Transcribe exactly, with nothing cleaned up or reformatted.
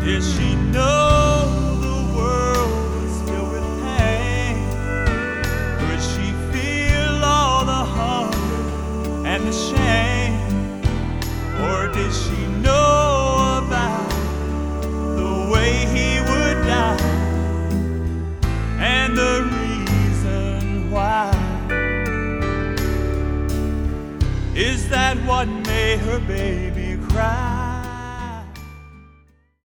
Did she know the world was filled with pain? Could she feel all the hunger and the shame? Or did she know about the way he would die and the reason why? Is that what made her baby cry?